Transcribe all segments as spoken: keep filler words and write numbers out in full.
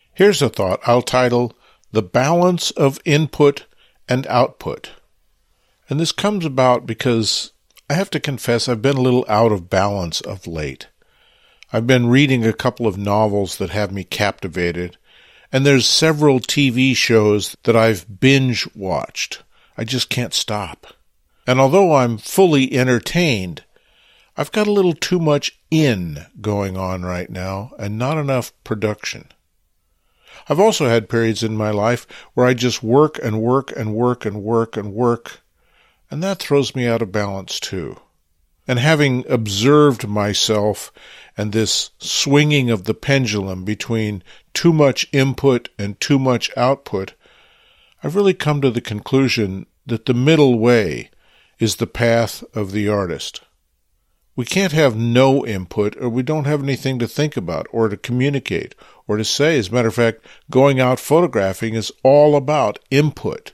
Here's a thought I'll title The Balance of Input and Output. And this comes about because I have to confess I've been a little out of balance of late. I've been reading a couple of novels that have me captivated, and there's several T V shows that I've binge-watched. I just can't stop. And although I'm fully entertained, I've got a little too much in going on right now and not enough production. I've also had periods in my life where I just work and work and work and work and work, and that throws me out of balance too. And having observed myself and this swinging of the pendulum between too much input and too much output, I've really come to the conclusion that the middle way is the path of the artist. We can't have no input, or we don't have anything to think about or to communicate or to say. As a matter of fact, going out photographing is all about input.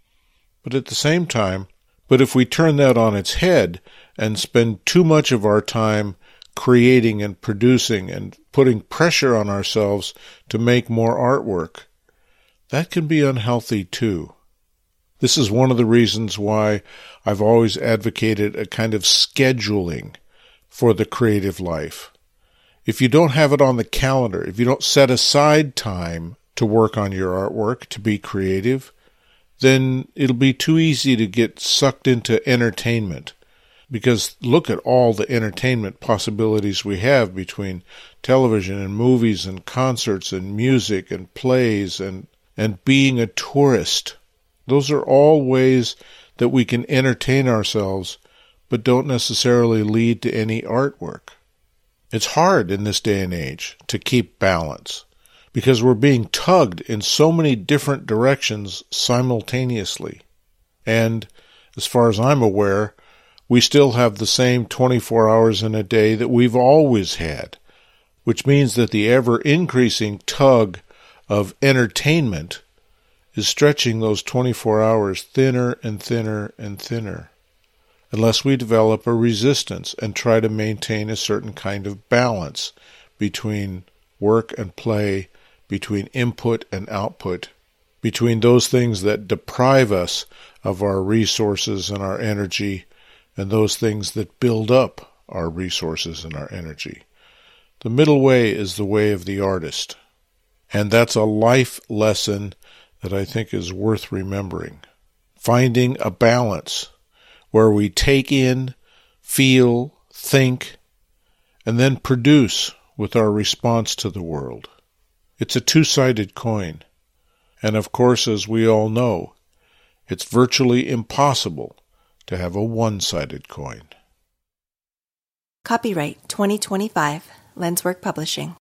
But at the same time, but if we turn that on its head and spend too much of our time creating and producing and putting pressure on ourselves to make more artwork, that can be unhealthy too. This is one of the reasons why I've always advocated a kind of scheduling for the creative life. If you don't have it on the calendar, if you don't set aside time to work on your artwork, to be creative, then it'll be too easy to get sucked into entertainment. Because look at all the entertainment possibilities we have between television and movies and concerts and music and plays and, and being a tourist. Those are all ways that we can entertain ourselves, but don't necessarily lead to any artwork. It's hard in this day and age to keep balance, because we're being tugged in so many different directions simultaneously. And as far as I'm aware, we still have the same twenty-four hours in a day that we've always had, which means that the ever-increasing tug of entertainment is stretching those twenty-four hours thinner and thinner and thinner, unless we develop a resistance and try to maintain a certain kind of balance between work and play, between input and output, between those things that deprive us of our resources and our energy and those things that build up our resources and our energy. The middle way is the way of the artist, and that's a life lesson that I think is worth remembering. Finding a balance where we take in, feel, think, and then produce with our response to the world. It's a two-sided coin. And of course, as we all know, it's virtually impossible to have a one-sided coin. Copyright twenty twenty-five, Lenswork Publishing.